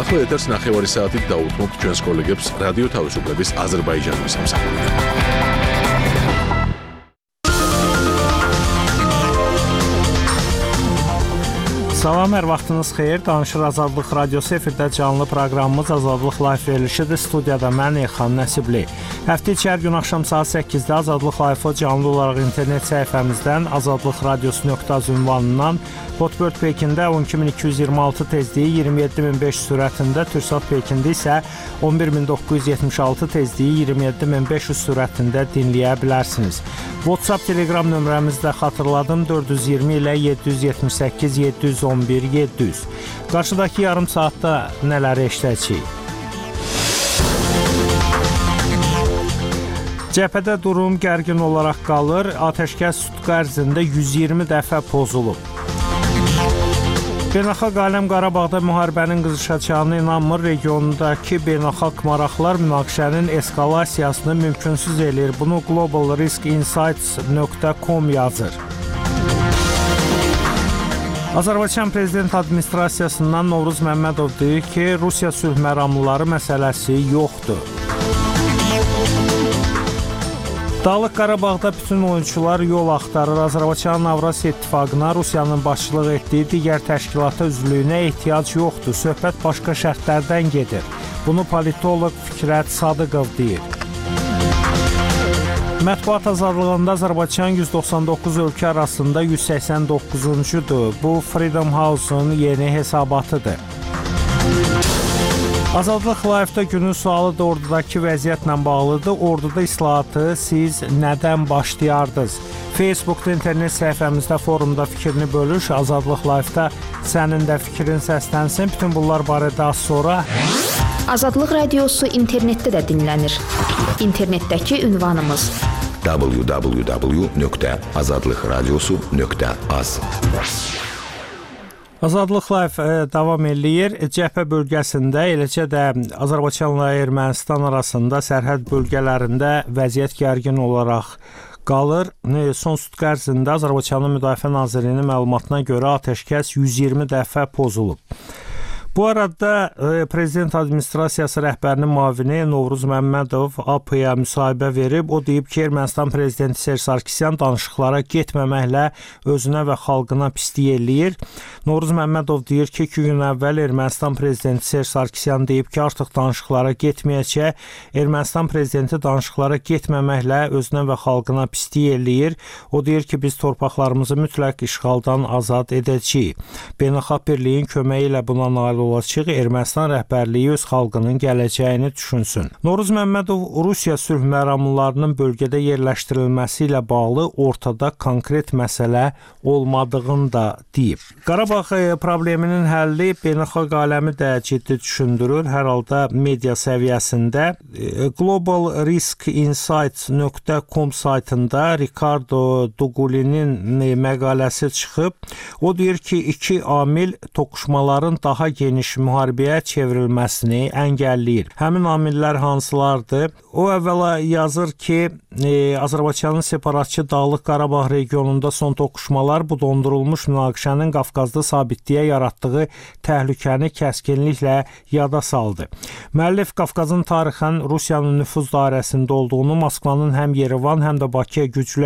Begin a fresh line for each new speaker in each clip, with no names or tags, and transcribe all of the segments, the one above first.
ახლა ეთერს 9 საათით დაუთმობთ ჩვენს კოლეგებს რადიო თავისუფლების აზერბაიჯანის სამსახურიდან.
Salam, hər vaxtınız xeyir. Danışır Azadlıq Radiosu efirdə canlı proqramımız Azadlıq Live verilişidir. Studiyada mən Elxan Nəsibli. Həftə içi hər gün axşam saat 8-də Azadlıq Live canlı olaraq internet səhifəmizdən azadlıqradiosu.az ünvanından, Hotbird Pekində 12226 tezliyi 27500 sürətində, Türksat Pekində isə 11976 tezliyi 27500 sürətində dinləyə bilərsiniz. WhatsApp, Telegram nömrəmizi də xatırladım, 420 ilə 778 711 700. Qarşıdakı yarım saatda nələri eşidəcəyik? Cəbhədə durum gərgin olaraq qalır. Atəşkəs sutq ərzində 120 dəfə pozulub. Beynəlxalq aləm Qarabağda müharibənin qızışacağına inanmır. Regionundakı beynəlxalq maraqlar münaqişənin eskalasiyasını mümkünsüz eləyir. Bunu globalriskinsights.com yazır. Azərbaycan Prezident Administrasiyasından Novruz Məmmədov deyir ki, Rusiya sülh məramlıları məsələsi yoxdur. Dağlıq Qarabağda bütün oyunçular yol axtarır. Azərbaycanın Avrasiya İttifaqına Rusiyanın başçılıq etdiyi digər təşkilata üzvlüyünə ehtiyac yoxdur. Söhbət başqa şərtlərdən gedir. Bunu politoloq Fikrət Sadıqov deyir. Mətbuat azadlığında Azərbaycan 199 ölkə arasında 189-cudur. Bu Freedom House-un yeni hesabatıdır. Azadlıq Live-da günün sualı da ordudakı vəziyyətlə bağlıdır. Orduda islahatı siz nədən başlayardınız? Facebookda, internet səhifəmizdə, forumda fikrini bölüş. Azadlıq Live-da sənin də fikrin səslənsin. Bütün bunlar barədə az sonra.
Azadlıq Radiosu internetdə də dinlənir. İnternetdəki ünvanımız
www.azadlıqradiosu.az.
Azadlıq Live davam eləyir. Cəbhə bölgəsində, eləcə də Azərbaycanla Ermənistan arasında sərhəd bölgələrində vəziyyət gərgin olaraq qalır. Son sutq ərzində Azərbaycanın Müdafiə Nazirliyinin məlumatına görə atəşkəs 120 dəfə pozulub. Bu arada Prezident Administrasiyası rəhbərinin müavini Novruz Məmmədov AP-ya müsahibə verib. O deyib ki, Ermənistan Prezidenti Serj Sarkisyan danışıqlara getməməklə özünə və xalqına pislik eləyir. Novruz Məmmədov deyir ki, 2 gün əvvəl Ermənistan Prezidenti Serj Sarkisyan deyib ki, artıq danışıqlara getməyəcək. Ermənistan Prezidenti danışıqlara getməməklə özünə və xalqına pislik eləyir. O deyir ki, biz torpaqlarımızı mütləq işğaldan azad edəcəyik. Beynəlxalq birliyin köməyi ilə buna nail olacaq. Ermənistan rəhbərliyi öz xalqının gələcəyini düşünsün. Novruz Məmmədov Rusiya sülh məramlılarının bölgədə yerləşdirilməsi ilə bağlı ortada konkret məsələ olmadığını da deyib. Qarabağ probleminin həlli beynəlxalq aləmi də ciddi düşündürür. Hər halda media səviyyəsində globalriskinsights.com saytında Ricardo Dugulinin məqaləsi çıxıb. O deyir ki, 2 amil toqquşmaların daha geniş müharibəyə çevrilməsini əngəlləyir. Həmin amillər hansılardır? O əvvəla yazır ki, Azərbaycanın separatçı Dağlıq Qarabağ regionunda son toqquşmalar bu dondurulmuş münaqişənin Qafqazda sabitliyə yaratdığı təhlükəni kəskinliklə yada saldı. Müəllif Qafqazın tarixən Rusiyanın nüfuz dairəsində olduğunu, Moskvanın həm Yerevan, həm də Bakıya güclü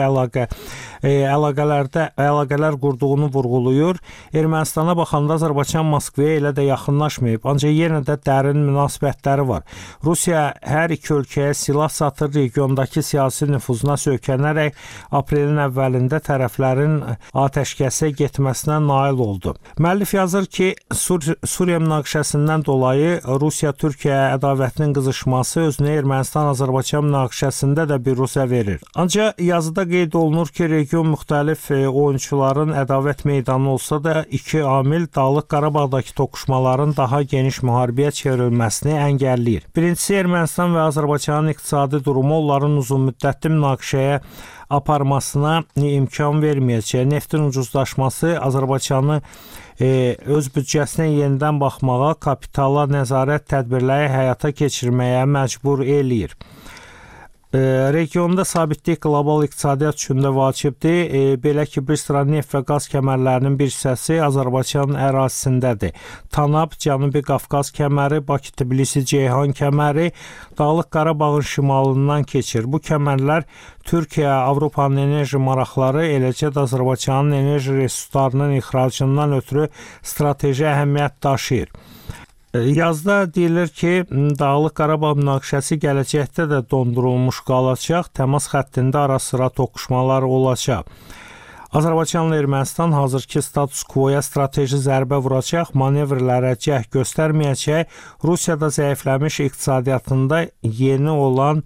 əlaqələr qurduğunu vurğulayır. Ermənistana baxanda Azərbaycan Moskvaya elə də yaxınlaşmayıb, ancaq yenə də dərin münasibətləri var. Rusiya hər iki ölkəyə silah satır, regiondakı siyasi nüfuzuna söykənərək aprelin əvvəlində tərəflərin atəşkəsə getməsinə nail oldu. Müəllif yazır ki, Suriya münaqişəsindən dolayı Rusiya-Türkiyə ədavətinin qızışması özünü Ermənistan-Azərbaycan münaqişəsində də bir rusa verir. Ancaq yazıda qeyd olunur ki, region müxtəlif oyunçuların ədavət meydanı olsa da 2 amil Dağlıq Qarabağdakı toqquşmaların daha geniş müharibəyə çevrilməsini əngəlləyir. Birincisi, Ermənistan və Azərbaycanın iqtisadi durumu onların uzunmüddətli münaqişəyə aparmasına imkan verməyəcək. Neftin ucuzlaşması Azərbaycanı öz büdcəsinə yenidən baxmağa, kapitala nəzarət tədbirləri həyata keçirməyə məcbur eləyir. Regionda sabitlik qlobal iqtisadiyyat üçün də vacibdir. Belə ki, bir sıra neft və qaz kəmərlərinin bir hissəsi Azərbaycan ərazisindədir. Tanap, Cənubi Qafqaz kəməri, Bakı-Tbilisi-Ceyhan kəməri Dağlıq Qarabağın şimalından keçir. Bu kəmərlər Türkiyə, Avropanın enerji maraqları, eləcə də Azərbaycanın enerji resurslarının ixracından ötürü strateji əhəmiyyət daşıyır. Yazda deyilir ki, Dağlıq Qarabağ münaqişəsi gələcəkdə də dondurulmuş qalacaq, təmas xəttində ara-sıra toqquşmalar olacaq. Azərbaycanla Ermənistan hazırki status quo-ya strateji zərbə vuracaq, manevrlərə cəhd göstərməyəcək, Rusiyada zəifləmiş iqtisadiyyatında yeri olan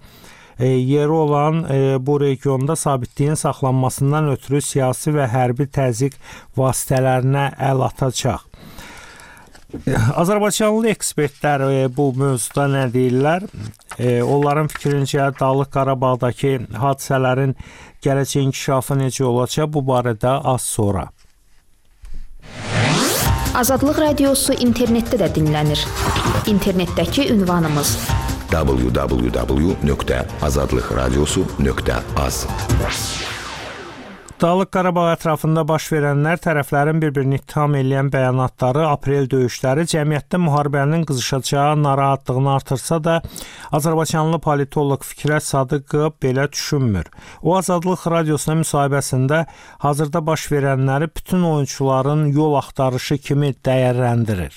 bu regionda sabitliyin saxlanmasından ötürü siyasi və hərbi təzyiq vasitələrinə əl atacaq. Azərbaycanlı ekspertlər bu mövzuda nə deyirlər? Onların fikrincə Dağlıq Qarabağdakı hadisələrin gələcək inkişafı necə olacaq? Bu barədə az sonra.
Azadlıq Radiosu internetdə də dinlənir. İnternetdəki ünvanımız www.azadlıqradiosu.az. Dağlıq Qarabağ ətrafında baş verənlər, tərəflərin bir-birini ittiham edən bəyanatları, aprel döyüşləri cəmiyyətdə müharibənin qızışacağı narahatlığını artırsa da, Azərbaycanlı politoloq Fikrət Sadıqov belə düşünmür. O, Azadlıq Radiosuna müsahibəsində hazırda baş verənləri bütün oyunçuların yol axtarışı kimi dəyərləndirir.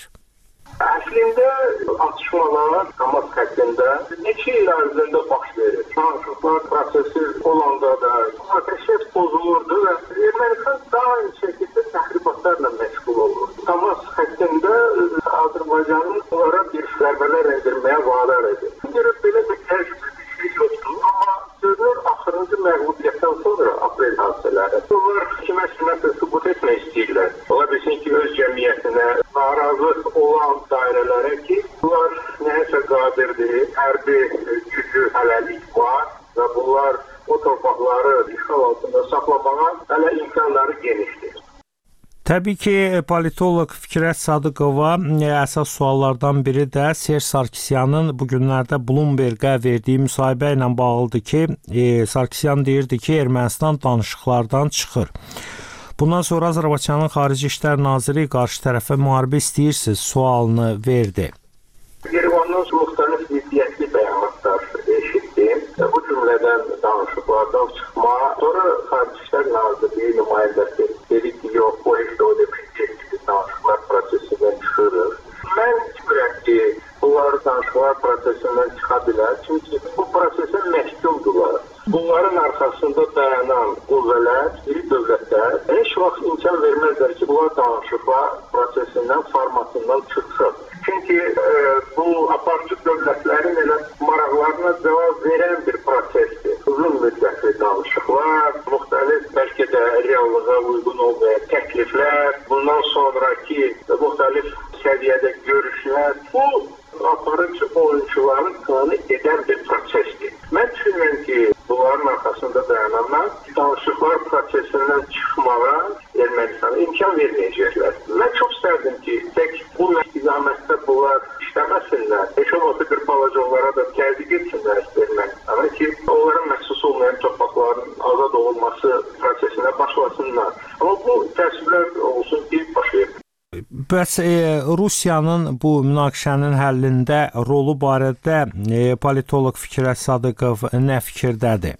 Əslində atışmalar Damas xəttində neçə il ərzində baş verir. Danışıqlar prosesi olanda da ateşkəs pozulurdu və Ermənistan daim şəkildə təxribatlarla məşğul olurdu. Damas xəttində Azərbaycanın onlara bir zərbələr endirməyə vadar edir. Görüb belə bir təcrübə bir şey yoxdur, amma görünür axırıncı məğlubiyyətdən sonra aprel hadisələri. Onlar kiməsə sübut etmək istəyirlər. Ola bilsin ki, öz cəmiyyətinə narazı olan dairələrə ki, bunlar nəyəsə qadirdir, hərbi gücü hələlik var və bunlar o torpaqları işğal altında saxlamağa hələ imkanları genişdir.
Təbii ki, politoloq Fikrət Sadıqova əsas suallardan biri də Serj Sarkisyanın bu günlərdə Bloomberg-ə verdiği müsahibə ilə bağlıdır ki, Sarkisyan deyirdi ki, Ermənistan danışıqlardan çıxır. Bundan sonra Azərbaycanın Xarici İşlər Naziri qarşı tərəfə müharibə istəyirsiniz sualını verdi.
Yerevandan müxtəlif ziddiyətli bəyanatlar eşitdim. Bu cümlədən danışıqlardan çıxma, sonra Xarici İşlər Nazirliyi nümayəndəsi dedi ki, yox, bu heç də o demək ki, danışıqlar prosesindən çıxırıq. Mən düşünürəm ki, bunlar danışıqlar prosesindən çıxa bilər, çünki bu prosesə məhkumdurlar. Bunların arxasında dayanan qüvvələr, iri dövlətlər heç vaxt imkan verməzlər ki, bunlar danışıqlar prosesindən, formatından çıxsın. Çünki bu aparıcı dövlətlərin elə maraqlarına cavab verən bir prosesdir. Uzun müddətli danışıqlar, müxtəlif bəlkə də reallığa uyğun olmayan təkliflər, bundan sonraki müxtəlif səviyyədə görüşlər, bu aparıcı oyunçuların planı edən bir prosesdir. Mən düşünürəm ki, bunların arxasında dayananlar danışıqlar prosesindən çıxmağa Ermənistana imkan verməyəcəklər. Mən çox istərdim ki, tək bu istiqamətdə bunlar işləməsinlər. Heç olmasa bir balaca onlara da təzyiq etsinlər Ermənistana ki, onların məxsus olmayan torpaqların azad olunması prosesinə başlasınlar. Amma bu təəssüflər olsun ki, baş verir.
Bəs Rusiyanın bu münaqişənin həllində rolu barədə politoloq Fikrət Sadıqov nə fikirdədir?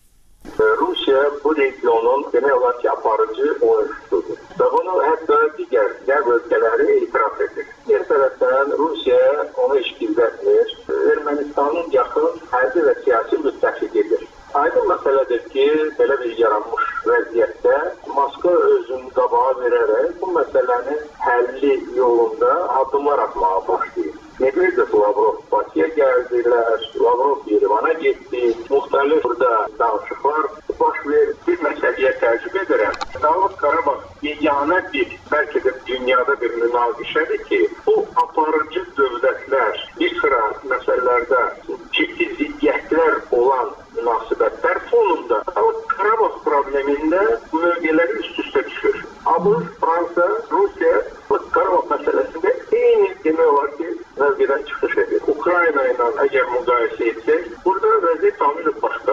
Rusiya bu regionun demək olar ki, aparıcı oyunçusudur və bunu hətta digər ölkələri etiraf edir. Bir tərəfdən Rusiya onu heç gizlətmir, Ermənistanın yaxın hərbi və siyasi müttəfiqidir. Aydın məsələdir ki, belə bir yaranmış vəziyyətdə Moskva özünü qabağa verərək bu məsələnin həlli yolunda addımlar atmağa başlayır. Medvedev, Lavrov Bakıya gəldilər, Lavrov Yerevana getdi, müxtəlif burada danışıqlar baş verir. Bir məsələyə təəccüb edirəm. Dağlıq Qarabağ yeganə bir, bəlkə də dünyada bir münaqişədir ki, bu aparıcı dövlətlər bir sıra məsələlərdə ciddi ziddiyyətlər olan münasibətlər fonunda Qarabağ problemində mövqeləri üst-üstə düşür. ABŞ, Fransa, Rusiya Qarabağ məsələsində eyni demək olar ki, mövqedən çıxış edir. Ukrayna ilə əgər müqayisə etsək, burada vəziyyət tamamilə başqa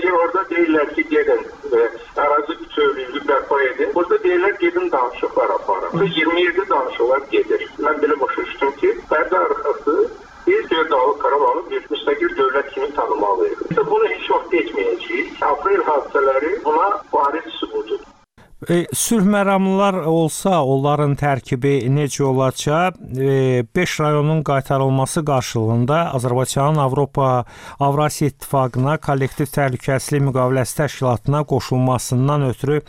ki, orada deyirlər ki, gedin ərazi bütövlüyünü bərpa edin. Burada deyirlər gedin danışıqlar aparın. 27 danışıqlar gedir. Mən belə başa düşdüm ki, pərdə arxası biz Dağlıq Qarabağı bir müstəqil dövlət kimi tanımalıyıq. Bunu heç vaxt etməyəcəyik. Aprel hadisələri buna bariz sübutudur.
Sülh məramlılar olsa, onların tərkibi necə olacaq? 5 rayonun qaytarılması qarşılığında Azərbaycanın Avrasiya İttifaqına, kollektiv təhlükəsizlik müqaviləsi təşkilatına qoşulmasından ötürü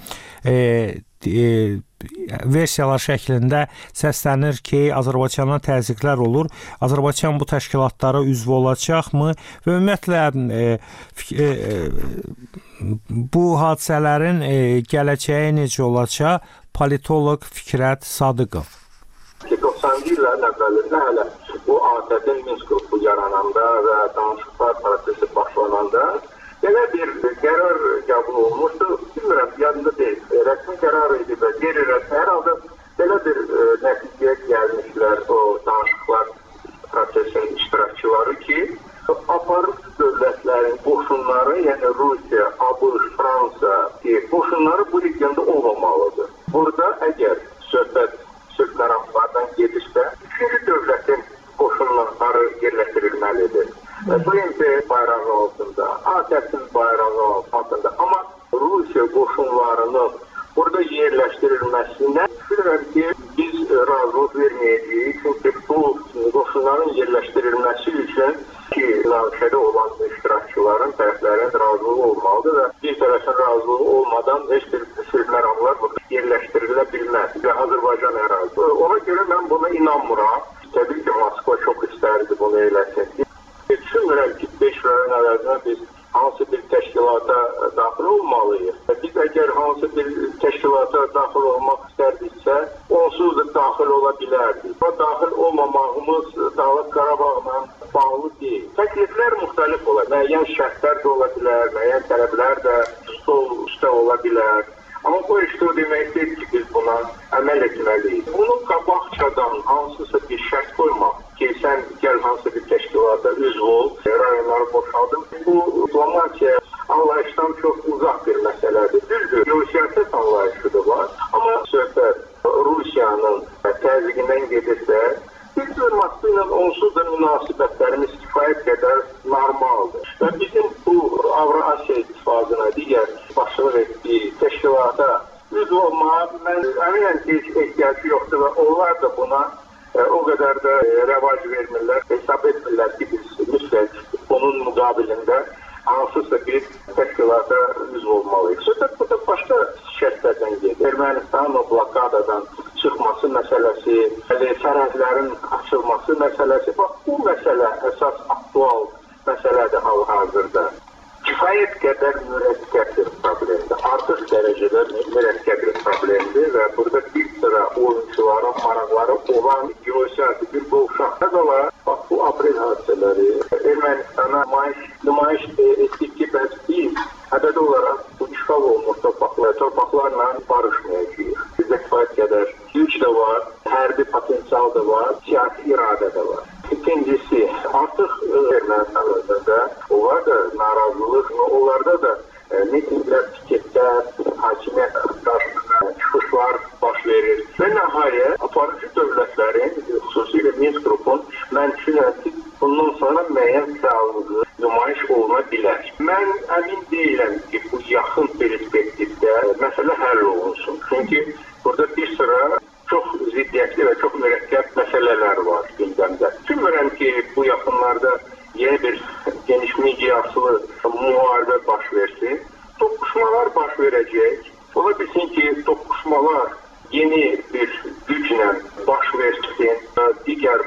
versiyalar şəklində səslənir ki, Azərbaycana təzyiqlər olur. Azərbaycan bu təşkilatlara üzv olacaqmı? Və ümumiyyətlə bu hadisələrin gələcəyi necə olacaq? Politoloq Fikrət Sadıqov.
90-cı illərin əvvəlində hələ bu ATƏT-in Minsk qrupu yarananda və danışıqlar prosesi başlananda belə bir qərar qəbul olunmuşdu. Bilmirəm, yadında deyil. Rəsmi qərar idi və qeyri-rəsmi hər halda belə bir nəticəyə gəlmişlər o danışıqlar prosesinin iştirakçıları ki, aparıcı dövlətlərin qoşunları, yəni Rusiya, ABŞ, Fransa qoşunları bu regionda olmamalıdır. Burada əgər söhbət sülh məramlardan gedirsə, üçüncü dövlətin qoşunları yerləşdirilməlidir. BMT bayrağı altında, ATƏT-in bayrağı altında. Amma Rusiya qoşunlarının burada yerləşdirilməsinə düşünürəm ki, biz razılıq verməyəcəyik. Çünki bu qoşunların yerləşdirilməsi üçün ki, münaqişədə olan iştirakçıların, tərəflərin razılığı olmalıdır və bir tərəfin razılığı olmadan heç bir sülh məramlar burada yerləşdirilə bilməz və Azərbaycan ərazisi. Ona görə mən buna inanmıram. Təbii ki, Moskva çox istərdi bunu eləsin. Düşünmürəm ki, 5 rayon əvəzinə biz hansı bir təşkilata daxil olmalıyıq. Biz əgər hansı bir təşkilata daxil olmaq istərdiksə, onsuz da daxil ola bilərdik. O daxil olmamağımız Dağlıq Qarabağla bağlı deyil. Təkliflər müxtəlif olar. Müəyyən şərtlər də ola bilər, müəyyən tələblər də üstə ola bilər. Amma bu işte o demək deyil ki, biz buna əməl etməliyik. Bunu qabaqcadan hansısa bir şərt qoymaq ki, sən gəl hansı bir təşkilata üzv ol, rayonları boşaldın. Bu diplomatiya anlayışdan çox uzaq bir məsələdir. Düzdür, geosiyasət anlayışı da var. Amma söhbət Rusiyanın təzyiqindən gedirsə, biz Moskva ilə onsuz da münasibətlərimiz kifayət qədər normaldır. Və bizim bu Avrasiya İttifaqına digər başçılıq etdiyi təşkilata üzv olmağa mən əminəm ki, heç ehtiyacı yoxdur və onlar da buna o qədər də rəvac vermirlər, hesab etmirlər ki, biz mütləq onun müqabilində hansısa bir təşkilata üzv olmalıyıq. Söhbət burada başqa şərtlərdən gedir. Ermənistanın o blokadadan çıxması məsələsi, sərhədlərin açılması məsələsi, bax bu məsələ əsas aktual məsələdir hal-hazırda. Kifayət qədər mürəkkəb bir problemdir. Artıq dərəcədə mürəkkəb bir problemdir və burada bir sıra oyuncuların maraqları olan geosiyasi bir qovşaqda da var. Bax bu aprel hadisələri Ermənistana nümayiş etdik ki, bəs biz ədədi olaraq bu işğal olmuş torpaqlarla barışmayacağıq. Bizdə kifayət qədər güc də var, hərbi potensial da var, siyasi iradə də var. İkincisi, artıq Ermənistan özündə onlar da narazılıq, onlarda da mitinglər, piketlər, hakimiyyət qarşısında çıxışlar baş verir. Və nəhayət, aparıcı dövlətlərin, xüsusilə Minsk qrupun, mən düşünürəm ki, bundan sonra müəyyən fəallığı nümayiş oluna bilər. Mən əmin deyiləm ki, bu yaxın perspektivdə məsələ həll olunsun. Çünki burada bir sıra çox ziddiyyətli və çox mürəkkəb məsələlər var gündəmdə. Düşünmürəm ki, bu yaxınlarda yeni bir geniş miqyaslı müharibə baş versin. Toqquşmalar baş verəcək. Ola bilsin ki, toqquşmalar yeni bir güclə baş versin. Digər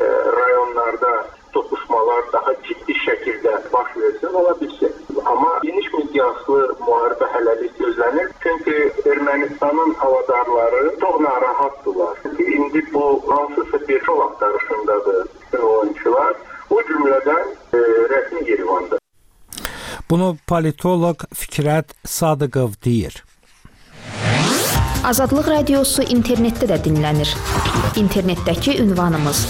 rayonlarda toqquşmalar daha ciddi şəkildə baş versin, ola bilsin. Amma geniş miqyaslı müharibə hələlik gözlənir. Çünki Ermənistanın havadarları çox narahatdırlar. Çünki indi bu hansısa bir yol axtarışındadır bütün oyuncular. O cümlədən rəsmi Yerevanda.
Bunu politoloq Fikrət Sadıqov deyir.
Azadlıq Radiosu internetdə də dinlənir. İnternetdəki ünvanımız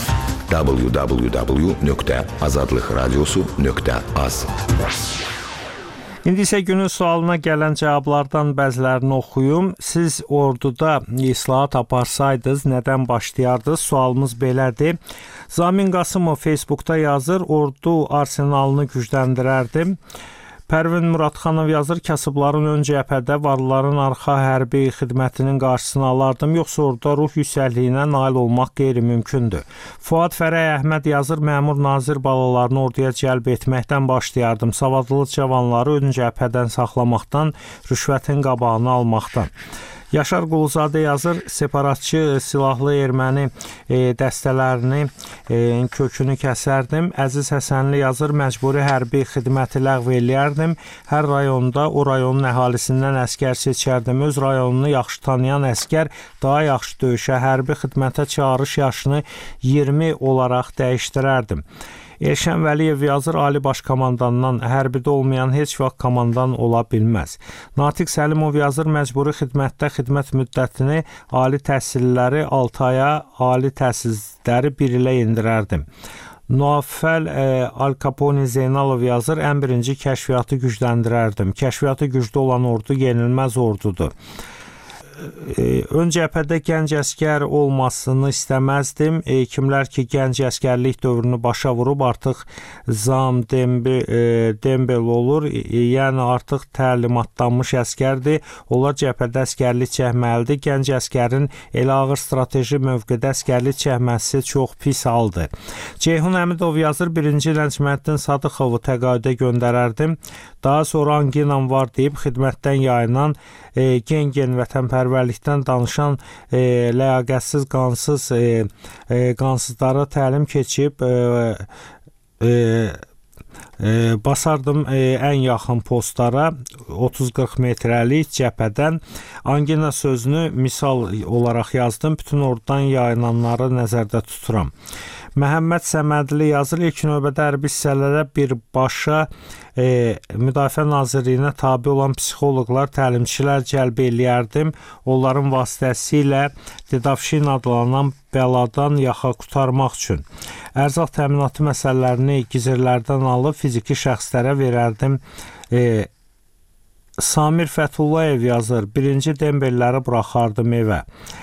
www.azadlıqradiosu.az
İndi isə günün sualına gələn cavablardan bəzilərini oxuyum. Siz orduda islahat aparsaydınız, nədən başlayardınız? Sualımız belədir. Zamin Qasımov Facebookda yazır, ordu arsenalını gücləndirərdim. Pərvin Muradxanov yazır, kasıbların ön cəbhədə, varlıların arxa hərbi xidmətinin qarşısını alardım, yoxsa orada ruh yüksəkliyinə nail olmaq qeyri-mümkündür. Fuad Fərəy Əhməd yazır, məmur nazir balalarını orduya cəlb etməkdən başlayardım, savadlı cavanları ön cəbhədən saxlamaqdan, rüşvətin qabağını almaqdan. Yaşar Quluzadə yazır, separatçı silahlı erməni dəstələrini kökünü kəsərdim. Əziz Həsənli yazır, məcburi hərbi xidməti ləğv eləyərdim. Hər rayonda o rayonun əhalisindən əskər seçərdim. Öz rayonunu yaxşı tanıyan əskər daha yaxşı döyüşə, hərbi xidmətə çağırış yaşını 20 olaraq dəyişdirərdim. Elşən Vəliyev yazır, Ali Baş Komandandan hərbidə olmayan heç vaxt komandan ola bilməz. Natiq Səlimov yazır, məcburi xidmətdə xidmət müddətini ali təhsilləri 6 aya, ali təhsilləri 1 ilə indirərdim. Nuafəl Al Capone Zeynalov yazır, ən birinci kəşfiyyatı gücləndirərdim. Kəşfiyyatı güclü olan ordu yenilməz ordudur. Ön cəbhədə gənc əskər olmasını istəməzdim. Kimlər ki, gənc əskərlik dövrünü başa vurub, artıq zam dembel olur, yəni artıq təlimatlanmış əskərdir. Onlar cəbhədə əskərlik çəkməlidir. Gənc əskərin elə ağır strateji mövqedə əskərlik çəkməsi çox pis haldır. Ceyhun Əmidov yazır, 1-ci Lənçməddin Sadıxovu təqaüdə göndərərdim. Daha sonra anginam var deyib xidmətdən yayınan gen vətənpərvərlikdən danışan ləyaqətsiz, qansızlara təlim keçib basardım ən yaxın postlara 30-40 metrəlik cəbhədən. Angina sözünü misal olaraq yazdım. Bütün ordudan yayınanları nəzərdə tuturam. Məhəmməd Səmədli yazır, ilk növbədə hərbi hissələrə birbaşa Müdafiə Nazirliyinə tabi olan psixoloqlar, təlimçilər cəlb eləyərdim. Onların vasitəsilə Dedavşin adlanan bəladan yaxa qurtarmaq üçün. Ərzaq təminatı məsələlərini gizirlərdən alıb fiziki şəxslərə verərdim. Samir Fəthullayev yazır, 1-ci dembelləri buraxardım evə.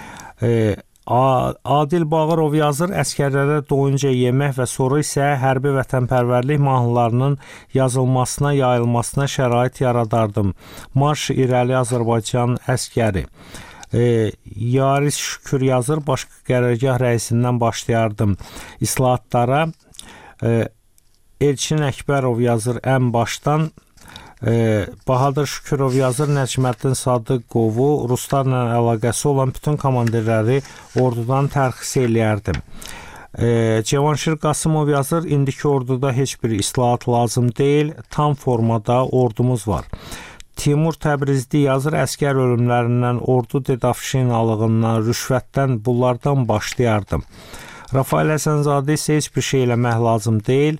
Adil Bağırov yazır, əskərlərə doyunca yemək və sonra isə hərbi vətənpərvərlik mahnılarının yazılmasına, yayılmasına şərait yaradardım. Marş irəli Azərbaycan əskəri. Yaris Şükür yazır, başqa qərargah rəisindən başlayardım islahatlara. Elçin Əkbərov yazır, ən başdan. Bahadır Şükürov yazır, Nəcməddin Sadıqovu ruslarla əlaqəsi olan bütün komandirləri ordudan tərxis eləyərdim. Cavanşir Qasımov yazır, indiki orduda heç bir islahat lazım deyil, tam formada ordumuz var. Timur Təbrizli yazır, əskər ölümlərindən, ordu dedafşinalığından, rüşvətdən, bunlardan başlayardım. Rafael Həsənzadə isə heç bir şey eləmək lazım deyil.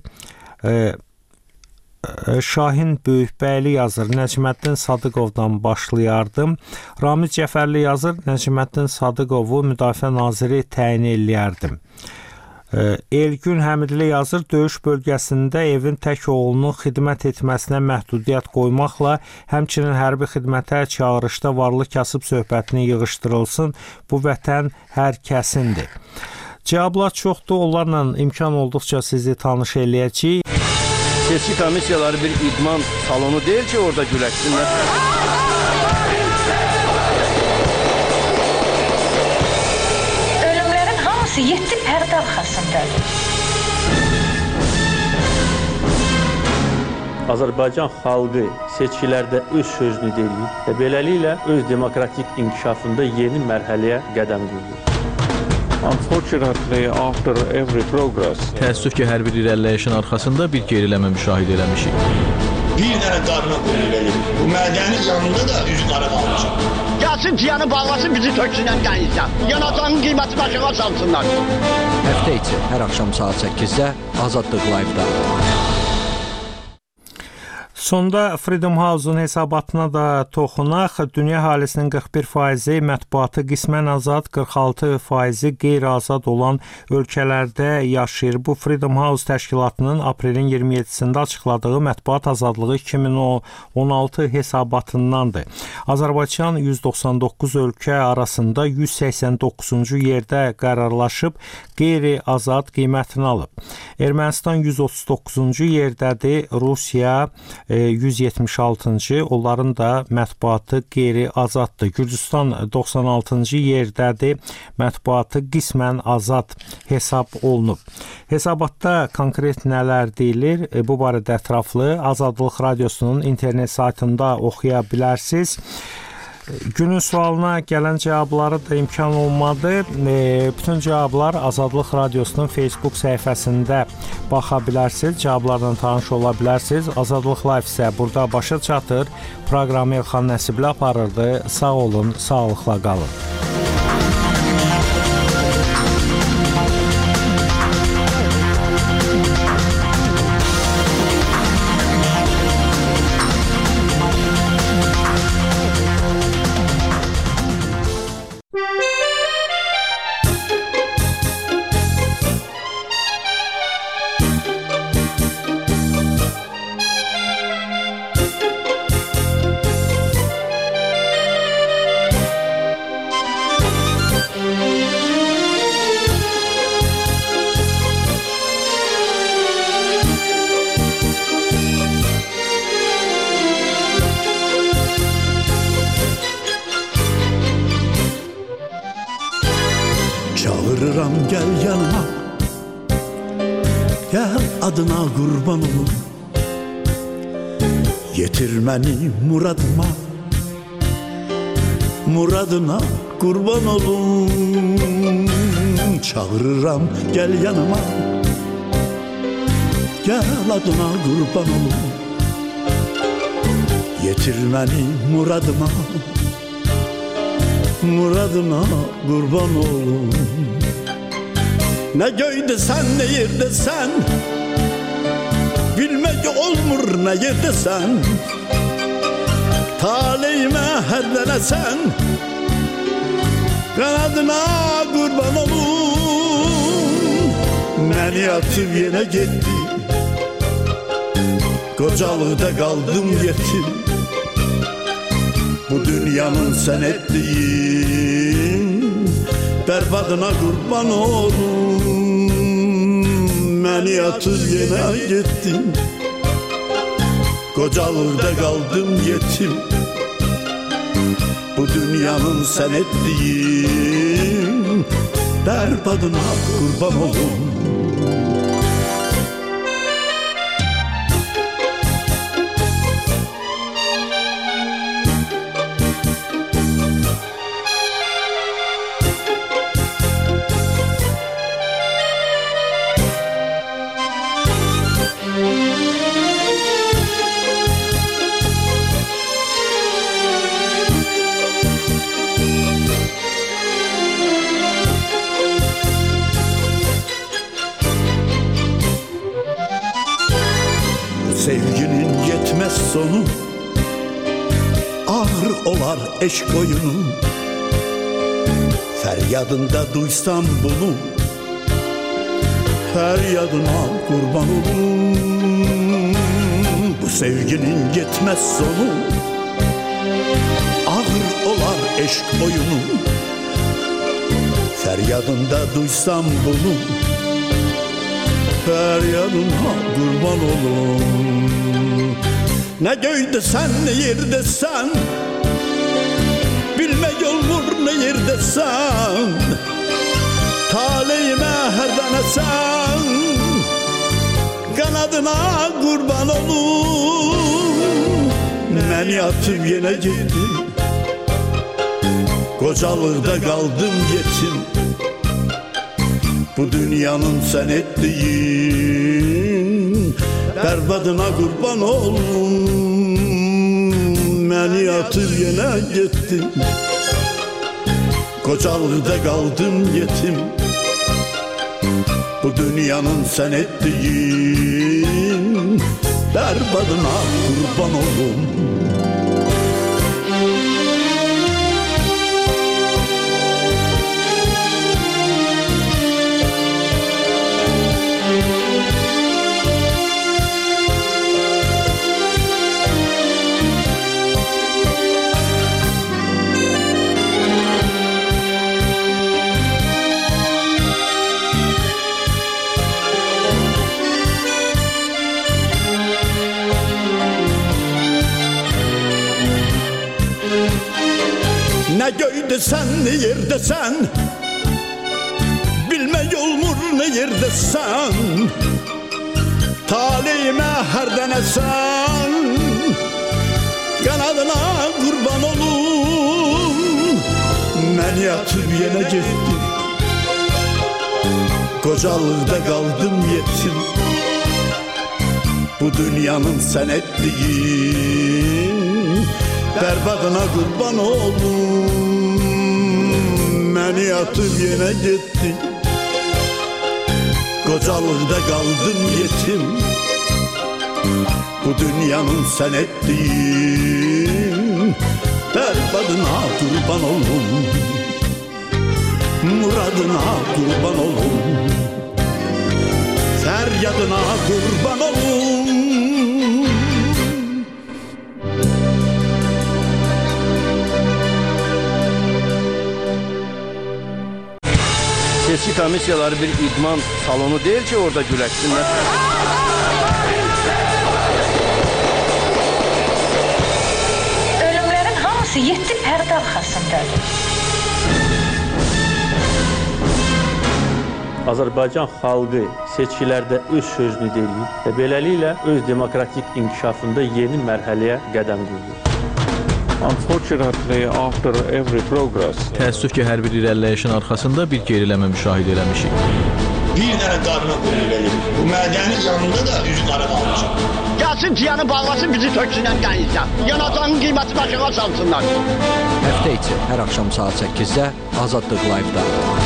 Şahin Böyükbəyli yazır, Nəcməddin Sadıqovdan başlayardım. Ramiz Cəfərli yazır, Nəcməddin Sadıqovu müdafiə naziri təyin eləyərdim. Elgün Həmidli yazır, döyüş bölgəsində evin tək oğlunun xidmət etməsinə məhdudiyyət qoymaqla, həmçinin hərbi xidmətə çağırışda varlı kasıb söhbətini yığışdırılsın, bu vətən hər kəsindir. Cavablar çoxdur, onlarla imkan olduqca sizi tanış eləyəcəyik.
Seçki komissiyaları bir idman salonu deyil ki, orada güləşsinlər.
Ölümlərin hamısı 7 pərdə arxasındadır.
Azərbaycan xalqı seçkilərdə öz sözünü deyir və beləliklə öz demokratik inkişafında yeni mərhələyə qədəm qoyur.
Unfortunately, after every progress,
təəssüf ki, hər bir irəliləyişin arxasında bir geriləmə müşahidə eləmişik.
Bir dənə qarına qoyulur. Bu mədənin yanında da üzü qara qalmışıq.
Gəlsin ciyanı bağlasın, bizi töksünən qənizdən. Yanacağın qiyməti aşağı salsınlar.
Həftə içi hər axşam saat 8-də Azadlıq Live-da.
Sonda Freedom House-un hesabatına da toxunaq. Dünya əhalisinin 41% mətbuatı qismən azad, 46% qeyri-azad olan ölkələrdə yaşayır. Bu Freedom House təşkilatının aprelin 27-sində açıqladığı mətbuat azadlığı 2016 hesabatındandır. Azərbaycan 199 ölkə arasında 189-cu yerdə qərarlaşıb, qeyri-azad qiymətini alıb. Ermənistan 139-cu yerdədir, Rusiya 176-cı, onların da mətbuatı qeyri-azaddır. Gürcüstan 96-cı yerdədir, mətbuatı qismən azad hesab olunub. Hesabatda konkret nələr deyilir? Bu barədə ətraflı Azadlıq Radiosunun internet saytında oxuya bilərsiniz. Günün sualına gələn cavabları da imkan olmadı. Bütün cavablar Azadlıq Radiosunun Facebook səhifəsində baxa bilərsiniz. Cavablarla tanış ola bilərsiniz. Azadlıq Live isə burada başa çatır. Proqramı Elxan Nəsibli aparırdı. Sağ olun, sağlıqla qalın.
Çağırıram gel yanıma, gel adına kurban olum. Yetirmeni muradıma, muradına kurban olum. Çağırıram gel yanıma, gel adına kurban olum. Yetirmeni muradıma, muradına kurban olum. Ne göyde sen ne yerde sen, bilmek olmur ne yerde sen. Talihime herdelesen, kanadına kurban olum. Beni atıp yine gitti, kocalıkta kaldım yetim. Bu dünyanın sen ettiğin berbatına kurban olum. Beni atıp yine gittin, kocalıkta kaldım yetim. Bu dünyanın sen ettiğin berbatına kurban olum. Sevginin yetmez sonu, ağır olar eşk oyunu. Feryadında duysam bunu, feryadına kurban olum. Bu sevginin yetmez sonu, ağır olar eşk oyunu. Feryadında duysam bunu, feryadına kurban olum. Ne göyde sen ne yerde sen, bilmek olur ne yerde sen. Talihime herdenesen, kanadına kurban olum. Beni atıp yine gitti, kocalıkta kaldım yetim. Bu dünyanın sen ettiğin berbatına kurban olum. Beni atıp yine gittin, kocalıkta kaldım yetim. Bu dünyanın sen ettiğin bərbadına qurban olum. Nə göydəsən, nə yerdəsən, bilmək olmur nə yerdəsən, taleyimə hərdənəsən, qanadına qurban olum. Məni atıb yenə getdi, qocalıqda qaldım yetim. Bu dünyanın sən etdiyin bərbadına qurban olum. Məni atıb yenə getdi, qocalıqda qaldım yetim. Bu dünyanın sən etdiyin bərbadına qurban olum. Muradına qurban olum, fəryadına qurban olum.
Seçki komissiyaları bir idman salonu deyil ki, orada güləşsinlər.
Ölümlərin hamısı 7 pərdə arxasındadır.
Azərbaycan xalqı seçkilərdə öz sözünü deyir və beləliklə öz demokratik inkişafında yeni mərhələyə qədəm qoyur.
Unfortunately, after every progress,
təəssüf ki, hər bir irəliləyişin arxasında bir geriləmə müşahidə eləmişik.
Bir dənə qarına qoyulur. Bu mədənin yanında da üzü qara qalmışıq.
Gəlsin ciyanı bağlasın, bizi töksünən qəyizdən. Yanacağın qiyməti başına salsınlar.
Həftə içi hər axşam saat 8-də Azadlıq Live-da.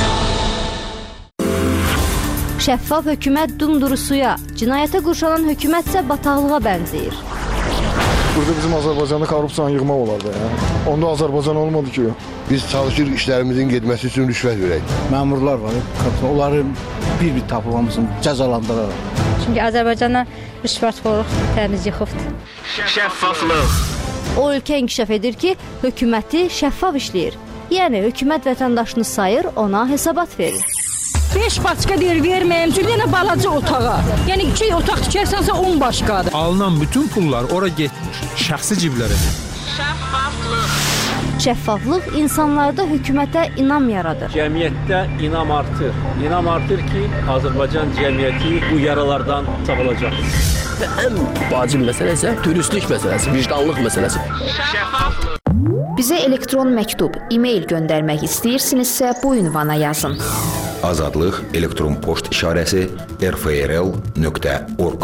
Şəffaf hökumət dumdurusuya, cinayətə qurşanan hökumət isə bataqlığa bənzəyir.
Burada bizim Azərbaycanda korrupsiyanı yığmaq olardı. Onda Azərbaycan olmadı ki.
Biz çalışırıq işlərimizin getməsi üçün rüşvət verək.
Məmurlar var, onları bir-bir tapılmamızın cəzalandıraraq.
Çünki Azərbaycana rüşvətxorluq təmiz yıxıbdır.
Şəffaflıq.
O ölkə inkişaf edir ki, hökuməti şəffaf işləyir. Yəni hökumət vətəndaşını sayır, ona hesabat verir.
5 başqa deyir verməyim, çünki yenə balaca otağa. Yəni 2 otaq tikərsənsə 10 başqadır.
Alınan bütün pullar ora getmir, şəxsi ciblərə.
Şəffaflıq. Şəffaflıq insanlarda hökumətə inam yaradır.
Cəmiyyətdə inam artır. İnam artır ki, Azərbaycan cəmiyyəti bu yaralardan sağalacaq.
Və ən vacib məsələ isə dürüstlük məsələsi, vicdanlıq məsələsi.
Şəffaflıq. Bizə elektron məktub, e-mail göndərmək istəyirsinizsə bu ünvana yazın.
Azadlıq elektron poçt işarəsi rfrl.org.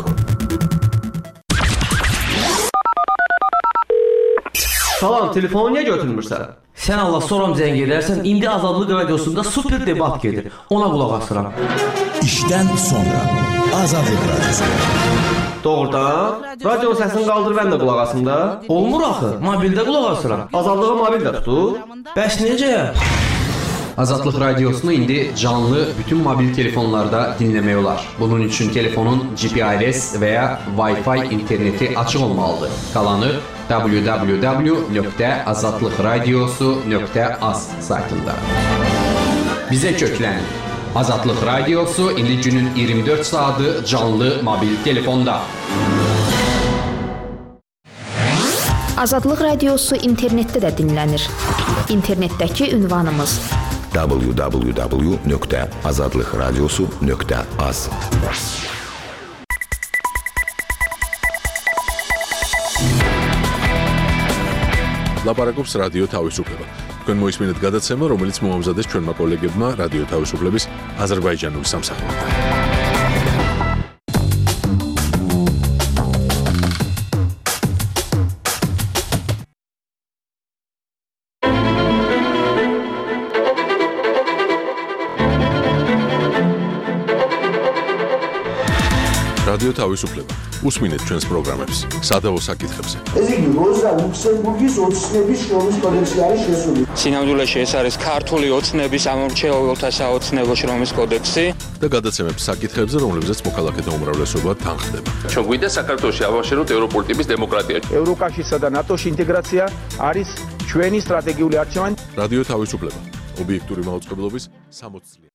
Salam, telefonu niyə götürmürsən? Sən Allah soram zəng edərsən, indi Azadlıq radiosunda super debat gedir. Ona qulaq asıram.
İşdən sonra Azadlıq radiosu.
Doğrudan? Radionun səsini qaldır, mən də qulaq asım da. Olmur axı, mobildə qulaq asıram. Azadlığı mobildə tutur. Bəs necə?
Azadlıq radiosunu indi canlı bütün mobil telefonlarda dinləmək olar. Bunun üçün telefonun GPRS və ya Wi-Fi interneti açıq olmalıdır. Qalanı www.azadlıqradiosu.az saytında. Bizə köklənin. Azadlıq radiosu indi günün 24 saatı canlı mobil telefonda.
Azadlıq radiosu internetdə də dinlənir. İnternetdəki ünvanımız
www.azadlıqradiosu.az.
ლაპარაკობს რადიო თავისუფლება. თქვენ მოისმინეთ გადაცემა, რომელიც მოამზადეს ჩვენმა კოლეგებმა რადიო თავისუფლების აზერბაიჯანული სამსახურიდან. რადიო თავისუფლება. უსმინეთ ჩვენს პროგრამებს სადავო საკითხებზე.
ეს იგი როზა ლუქსემბურგის ოცნების შრომის კოდექსში არის შესული.
სინამდვილეში ეს არის ქართული ოცნების ამორჩეულთა საოცნებო შრომის კოდექსი
და გადაცემებს საკითხებზე, რომლებზეც მოქალაქეთა უმრავლესობა თანხდება.
ჩვენ გვინდა საქართველოში ავაშეროთ ევროპული ტიპის დემოკრატია.
ევროკავშირსა და ნატოში ინტეგრაცია არის ჩვენი სტრატეგიული არჩევანი.
რადიო თავისუფლება. ობიექტური მაუწყებლობის 60 წელი.